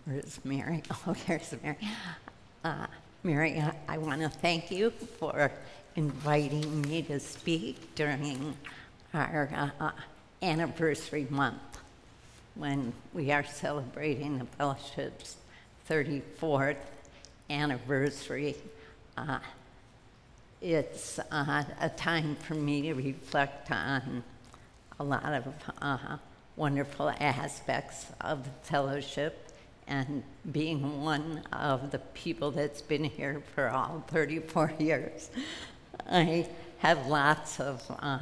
Where's Mary? Oh, here's Mary. Mary, I want to thank you for inviting me to speak during our anniversary month when we are celebrating the fellowship's 34th anniversary. It's a time for me to reflect on a lot of wonderful aspects of the fellowship, and being one of the people that's been here for all 34 years, I have lots of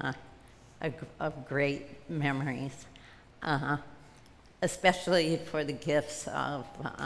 great memories, especially for the gifts of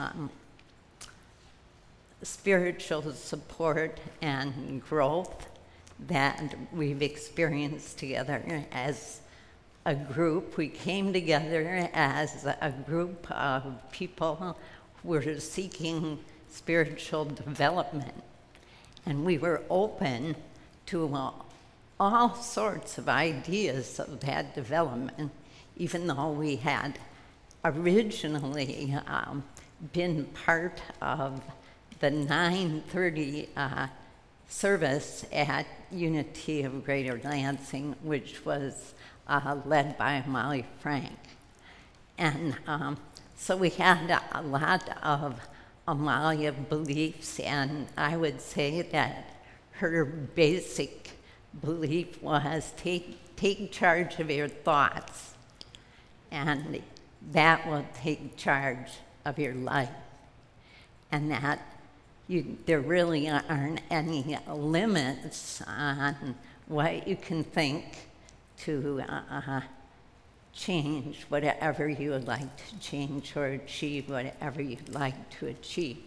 spiritual support and growth that we've experienced together as a group. We came together as a group of people who were seeking spiritual development, and we were open to all sorts of ideas of that development, even though we had originally been part of the 9:30 service at Unity of Greater Lansing, which was led by Molly Frank. And so we had a lot of Amalia beliefs, and I would say that her basic belief was take charge of your thoughts, and that will take charge of your life. And that there really aren't any limits on what you can think to change whatever you would like to change or achieve whatever you'd like to achieve.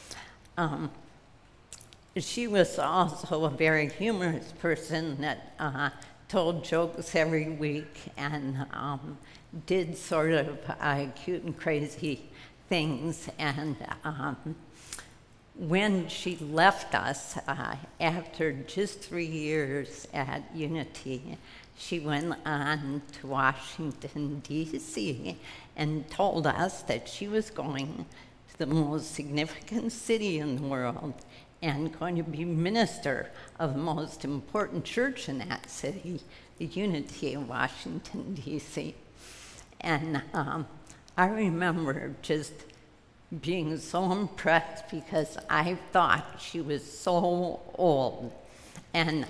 She was also a very humorous person that told jokes every week and did sort of cute and crazy things. And when she left us, after just 3 years at Unity, she went on to Washington, D.C., and told us that she was going to the most significant city in the world and going to be minister of the most important church in that city, the Unity of Washington, D.C. And I remember just being so impressed because I thought she was so old. And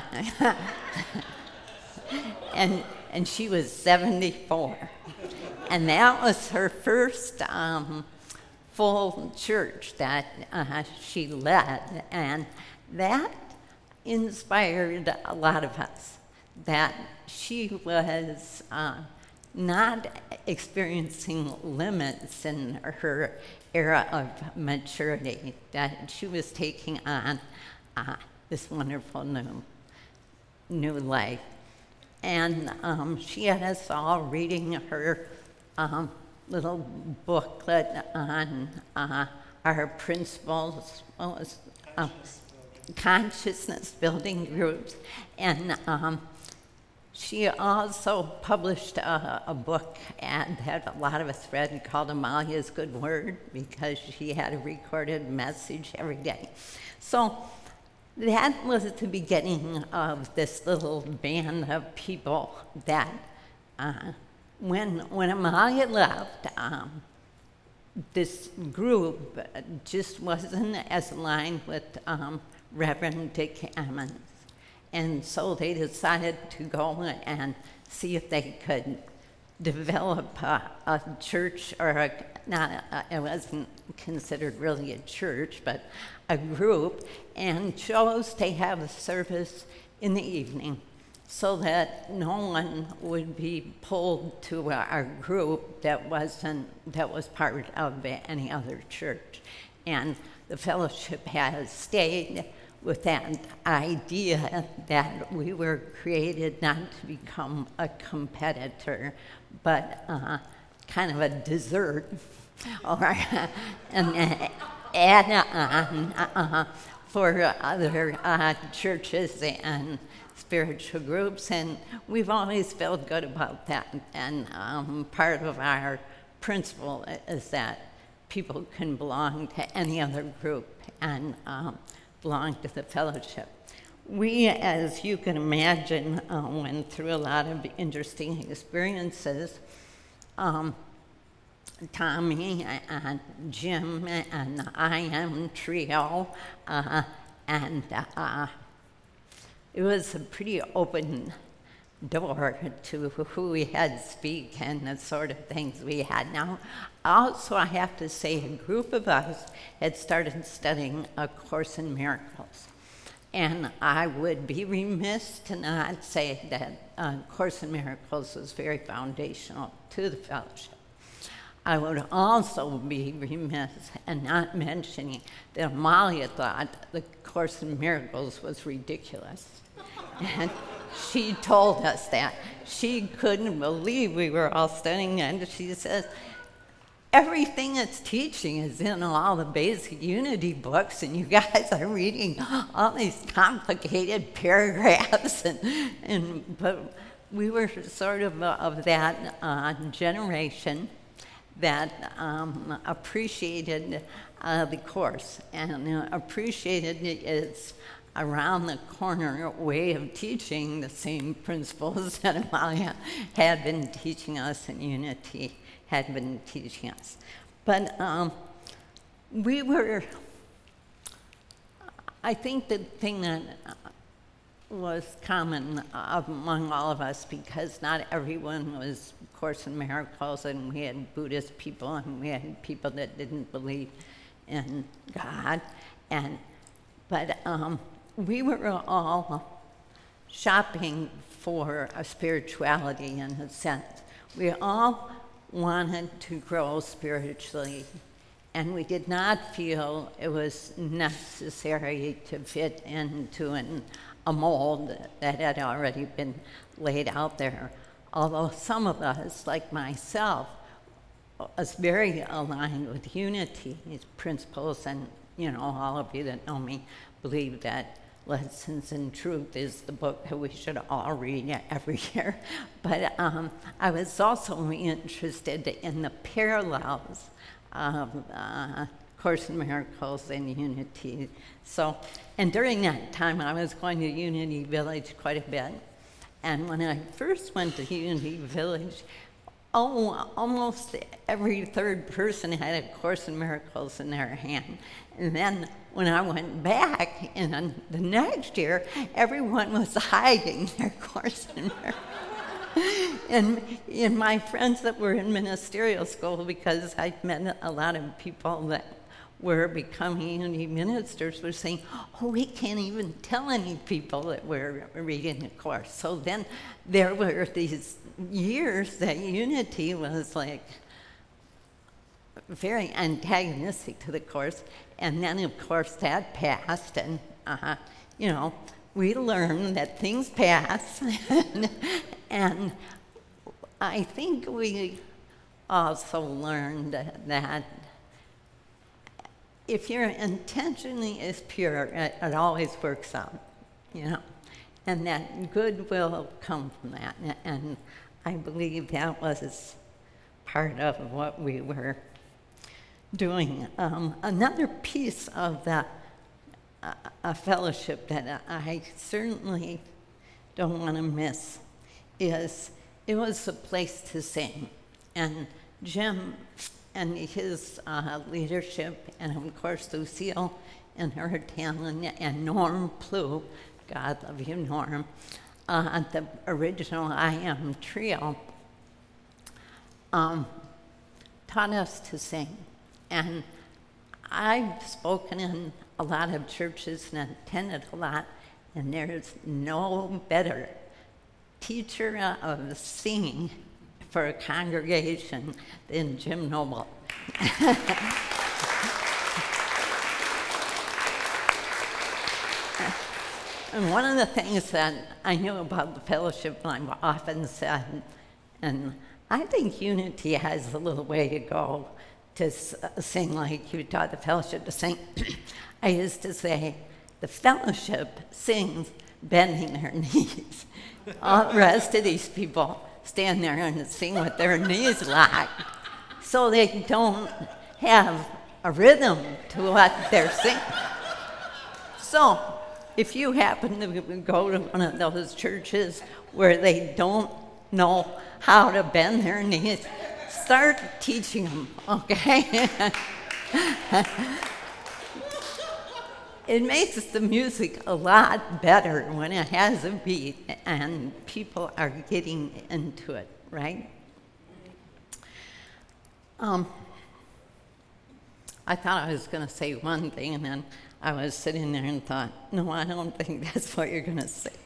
and she was 74. And that was her first full church that she led. And that inspired a lot of us, that she was not experiencing limits in her era of maturity, that she was taking on this wonderful new life. And she had us all reading her little booklet on our principles, consciousness building groups. And she also published a book that a lot of us read called Amalia's Good Word, because she had a recorded message every day. So that was the beginning of this little band of people that when Amalia left, this group just wasn't as aligned with Reverend Dick Emmons. And so they decided to go and see if they could develop a church, or it wasn't considered really a church, but a group, and chose to have a service in the evening so that no one would be pulled to our group that was part of any other church. And the fellowship has stayed with that idea that we were created not to become a competitor, but kind of a dessert, or an add-on for other churches and spiritual groups, and we've always felt good about that. And part of our principle is that people can belong to any other group and belong to the fellowship. We, as you can imagine, went through a lot of interesting experiences. Tommy and Jim and the I Am Trio, and it was a pretty open door to who we had speak and the sort of things we had. Now, also I have to say a group of us had started studying A Course in Miracles. And I would be remiss to not say that A Course in Miracles was very foundational to the fellowship. I would also be remiss in not mentioning that Amalia thought the Course in Miracles was ridiculous. And she told us that. She couldn't believe we were all studying, and she says, everything it's teaching is in all the basic unity books, and you guys are reading all these complicated paragraphs. But we were sort of that generation that appreciated the Course and appreciated its around-the-corner way of teaching the same principles that Amalia had been teaching us in Unity, had been teaching us. But we were, I think the thing that was common among all of us, because not everyone was Course in Miracles, and we had Buddhist people, and we had people that didn't believe in God, but we were all shopping for a spirituality in a sense. We all wanted to grow spiritually, and we did not feel it was necessary to fit into a mold that had already been laid out there. Although some of us, like myself, was very aligned with Unity, these principles, and all of you that know me believe that Lessons in Truth is the book that we should all read every year. But I was also interested in the parallels of Course in Miracles and Unity. So, and during that time, I was going to Unity Village quite a bit. And when I first went to Unity Village, almost every third person had A Course in Miracles in their hand. And then when I went back in the next year, everyone was hiding their Course in Miracles. And my friends that were in ministerial school, because I'd met a lot of people that were becoming Unity ministers, were saying, oh, we can't even tell any people that we're reading the Course. So then there were these years that Unity was like very antagonistic to the Course, and then of course that passed, and we learned that things pass, and I think we also learned that if your intention is pure, it always works out, and that good will come from that. And I believe that was part of what we were doing. Another piece of a fellowship that I certainly don't want to miss is it was a place to sing. And Jim and his leadership, and of course Lucille and her talent, and Norm Plew, God love you, Norm, the original I Am Trio, taught us to sing. And I've spoken in a lot of churches and attended a lot, and there's no better teacher of singing for a congregation than Jim Noble. And one of the things that I knew about the fellowship, and I've often said, and I think Unity has a little way to go to sing like you taught the fellowship to sing. I used to say, the fellowship sings bending their knees. All the rest of these people stand there and sing with their knees locked, so they don't have a rhythm to what they're singing. So, if you happen to go to one of those churches where they don't know how to bend their knees, start teaching them, okay? It makes the music a lot better when it has a beat and people are getting into it, right? I thought I was going to say one thing, and then I was sitting there and thought, no, I don't think that's what you're going to say.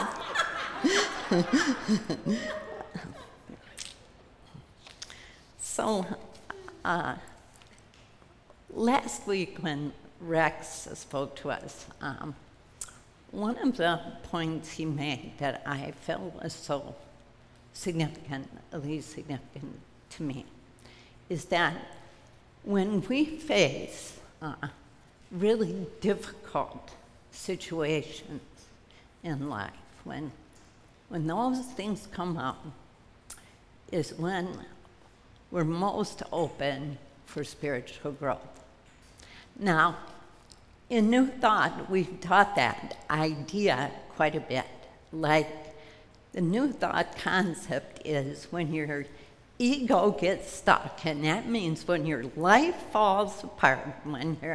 So, last week when Rex spoke to us, one of the points he made that I felt was so significant, at least significant to me, is that when we face really difficult situations in life, when those things come up, is when we're most open for spiritual growth. Now, in New Thought, we've taught that idea quite a bit. Like, the New Thought concept is when your ego gets stuck, and that means when your life falls apart, when you're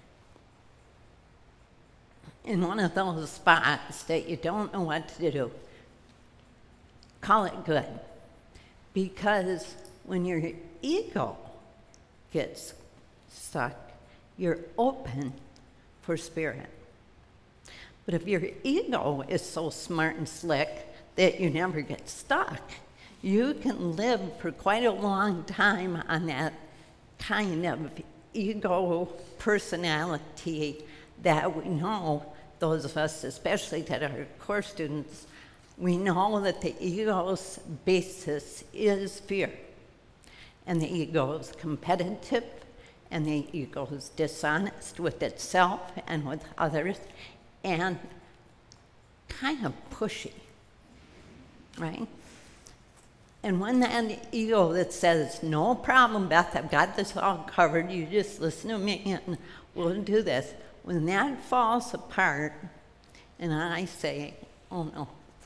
in one of those spots that you don't know what to do, call it good. Because when your ego gets stuck, you're open for spirit. But if your ego is so smart and slick that you never get stuck, you can live for quite a long time on that kind of ego personality that we know, those of us especially that are core students, we know that the ego's basis is fear. And the ego is competitive, and the ego is dishonest with itself and with others, and kind of pushy, right? And when that ego that says, no problem, Beth, I've got this all covered, you just listen to me and we'll do this. When that falls apart, and I say, oh no,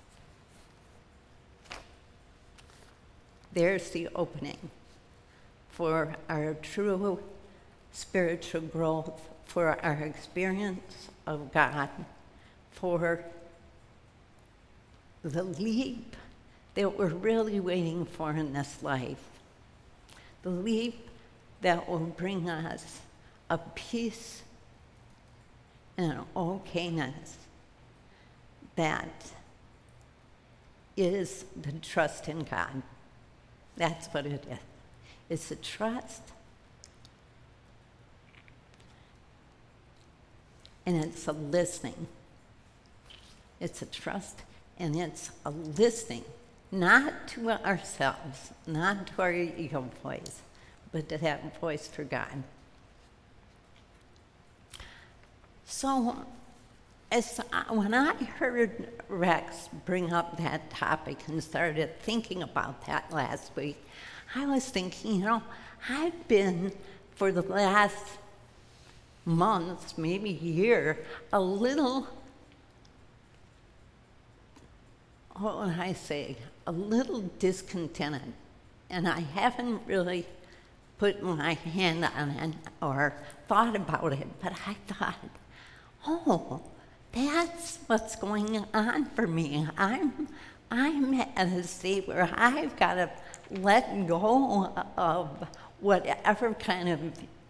there's the opening for our true spiritual growth, for our experience of God, for the leap that we're really waiting for in this life, the leap that will bring us a peace and an okayness that is the trust in God. That's what it is. It's a trust, and it's a listening. It's a trust, and it's a listening, not to ourselves, not to our ego voice, but to that voice for God. So, when I heard Rex bring up that topic and started thinking about that last week, I was thinking, I've been, for the last months, maybe year, a little, what would I say, a little discontented. And I haven't really put my hand on it or thought about it, but I thought, oh, that's what's going on for me. I'm at a state where I've got to let go of whatever kind of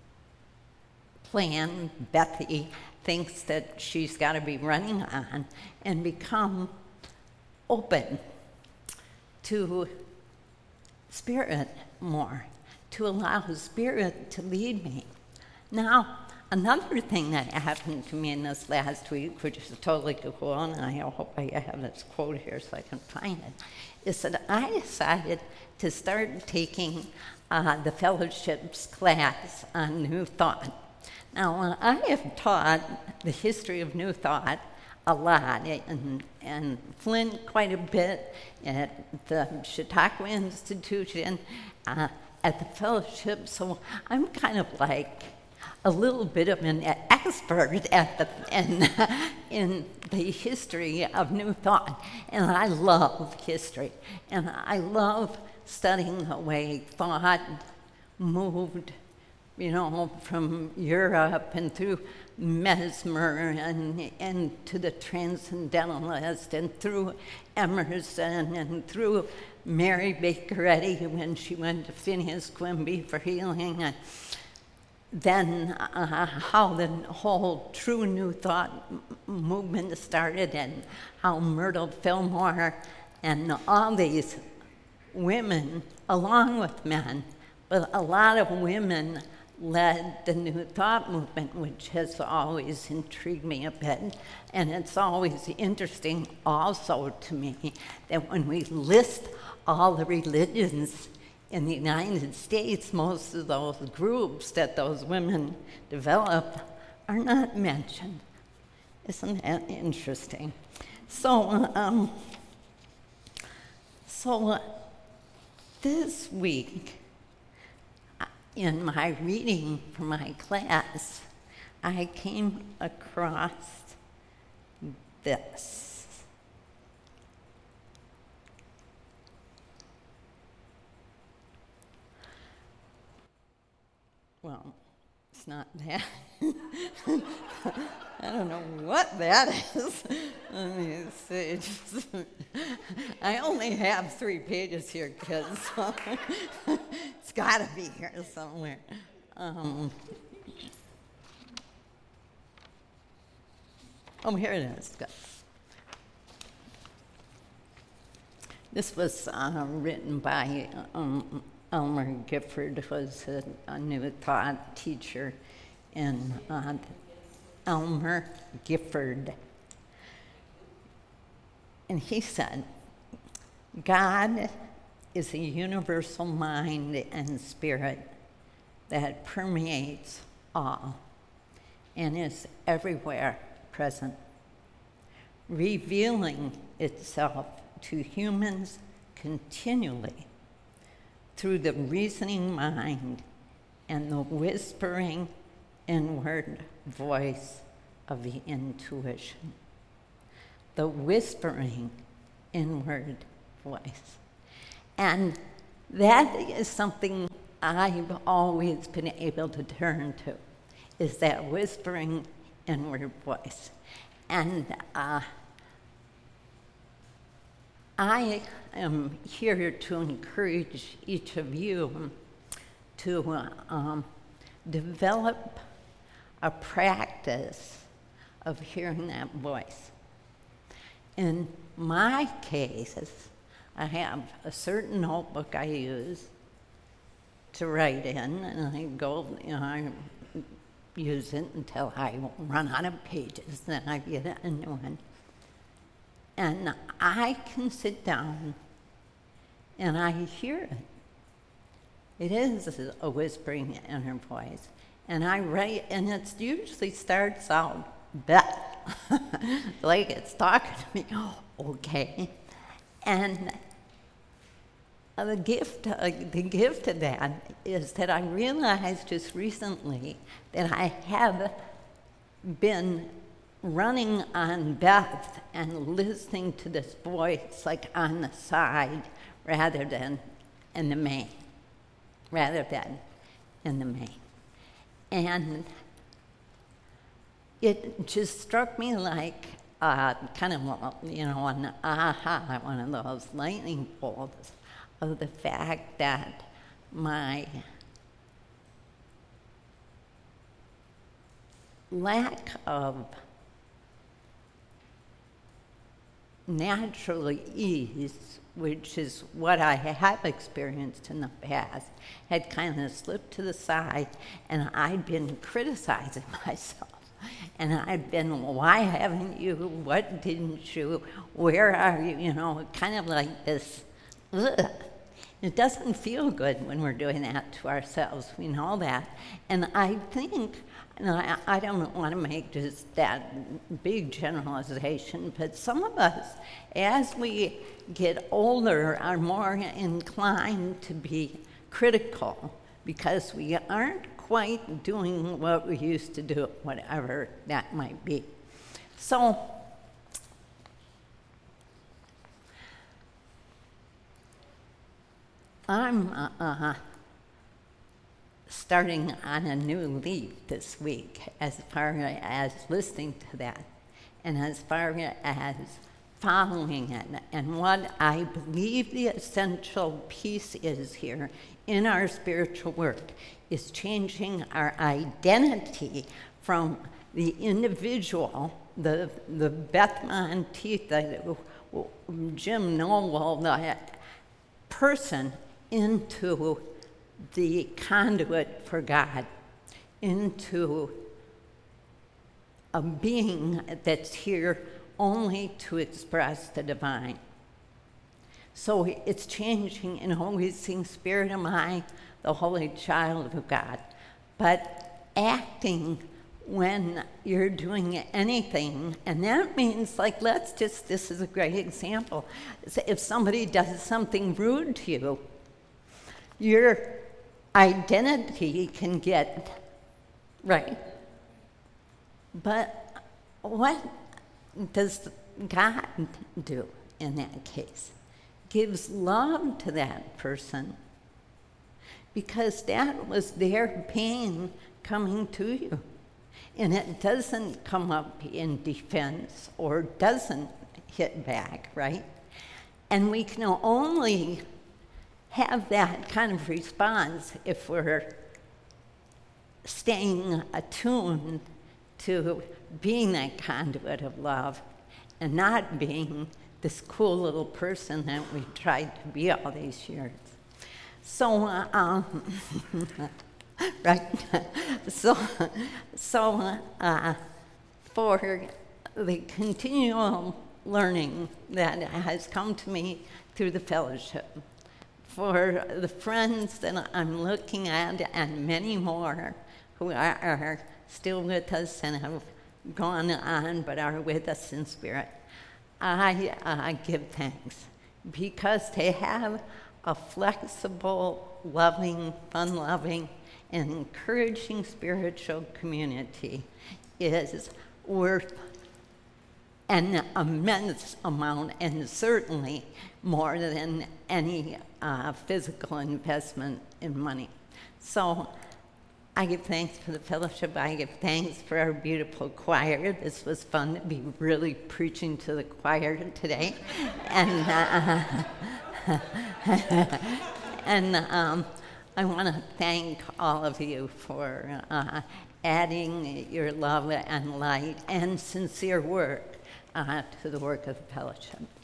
plan Bethy thinks that she's got to be running on and become open to Spirit more, to allow Spirit to lead me. Now, another thing that happened to me in this last week, which is totally cool, and I hope I have this quote here so I can find it, is that I decided to start taking the fellowships class on New Thought. Now, I have taught the history of New Thought a lot, and Flint quite a bit at the Chautauqua Institution, at the fellowship, so I'm kind of like a little bit of an expert in the history of New Thought. And I love history. And I love studying the way thought moved, from Europe and through Mesmer and to the Transcendentalist and through Emerson and through Mary Baker Eddy when she went to Phineas Quimby for healing. And then how the whole true New Thought movement started and how Myrtle Fillmore and all these women, along with men, but a lot of women led the New Thought movement, which has always intrigued me a bit. And it's always interesting also to me that when we list all the religions in the United States, most of those groups that those women developed are not mentioned. Isn't that interesting? So this week, in my reading for my class, I came across this. Well, it's not that. I don't know what that is. Let me see. I only have 3 pages here, kids, so it's got to be here somewhere. Here it is. This was written by Elmer Gifford, was a New Thought teacher, and Elmer Gifford. And he said, God is a universal mind and spirit that permeates all and is everywhere present, revealing itself to humans continually through the reasoning mind and the whispering inward voice of the intuition. The whispering inward voice. And that is something I've always been able to turn to, is that whispering inward voice. And I am here to encourage each of you to develop a practice of hearing that voice. In my case, I have a certain notebook I use to write in, and I go, I use it until I run out of pages, then I get a new one. And I can sit down and I hear it. It is a whispering inner voice. And I write, and it usually starts out, Beth, like it's talking to me. Okay. And the gift of that is that I realized just recently that I have been running on Beth and listening to this voice like on the side rather than in the main. And it just struck me like kind of, an aha, one of those lightning bolts of the fact that my lack of natural ease, which is what I have experienced in the past, had kind of slipped to the side, and I'd been criticizing myself. And I'd been, why haven't you? What didn't you? Where are you? Kind of like this, ugh. It doesn't feel good when we're doing that to ourselves. We know that. And I think, I don't want to make just that big generalization, but some of us, as we get older, are more inclined to be critical because we aren't quite doing what we used to do, whatever that might be. So I'm starting on a new leaf this week as far as listening to that and as far as following it. And what I believe the essential piece is here in our spiritual work is changing our identity from the individual, the Beth Monteith, Jim Noel, the person, into the conduit for God, into a being that's here only to express the divine. So it's changing, we sing, Spirit am I, the holy child of God. But acting when you're doing anything, and that means, this is a great example. If somebody does something rude to you, your identity can get right. But what does God do in that case? Gives love to that person because that was their pain coming to you. And it doesn't come up in defense or doesn't hit back, right? And we can only have that kind of response if we're staying attuned to being that conduit of love and not being this cool little person that we tried to be all these years. So, right? So for the continual learning that has come to me through the fellowship, for the friends that I'm looking at and many more who are still with us and have gone on but are with us in spirit, I give thanks because they have a flexible, loving, fun-loving, and encouraging spiritual community is worth an immense amount, and certainly more than any physical investment in money. So I give thanks for the fellowship. I give thanks for our beautiful choir. This was fun to be really preaching to the choir today. And I want to thank all of you for adding your love and light and sincere work to the work of the fellowship.